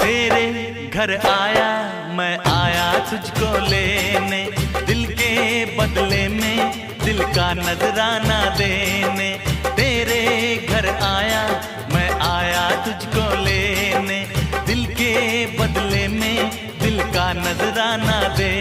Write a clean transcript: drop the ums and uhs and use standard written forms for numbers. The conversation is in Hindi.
तेरे घर आया, मैं आया तुझको लेने, दिल के बदले में दिल का नजराना देने। तेरे घर आया, मैं आया तुझको लेने, दिल के बदले में दिल का नजराना देने।